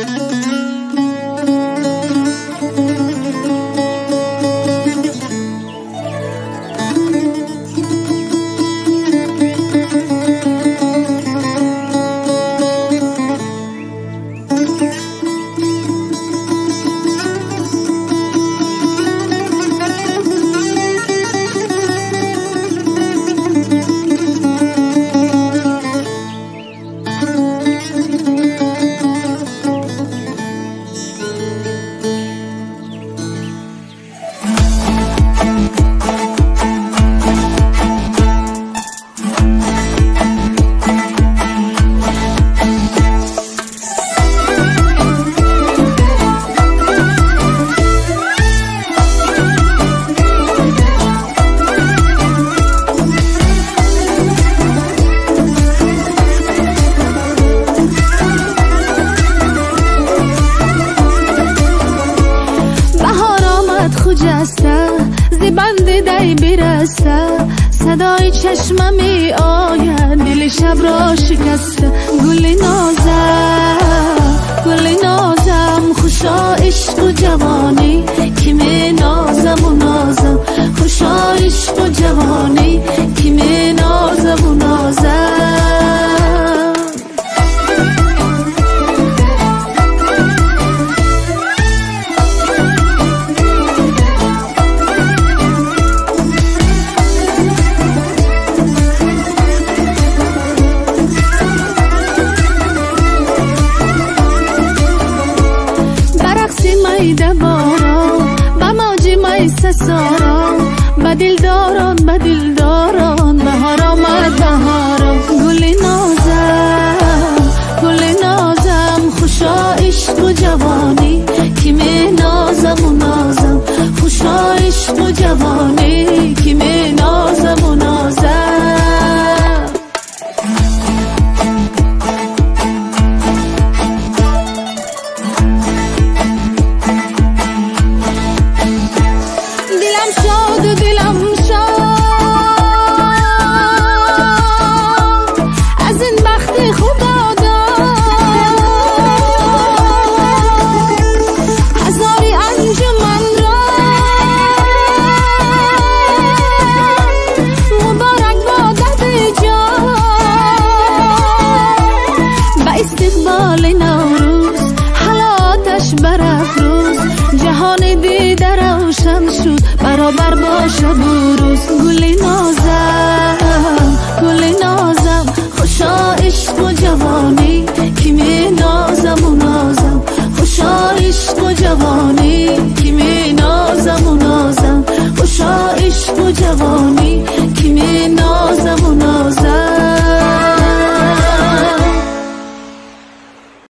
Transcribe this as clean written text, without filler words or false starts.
زیبنده دی برسته صدای چشمم می آید دل شب را شکسته گل نازم خوشا عشق و جوانی که می نازم و نازم خوشا عشق و جوانی که می نازم و نازم سارا بدل داران بهار آمد بهاران گل نازم خوشا عشق و جوانی که می نازم و نازم خوشا عشق و جوانی که می نازم و نازم استقبال نوروز حالاتش برافروز جهان دیده روشن شد برابر باشه بروز گل نازم خوشا عشق و جوانی که می نازم و نازم خوشا عشق و جوانی که می نازم و نازم خوشا عشق و جوانی که می نازم و نازم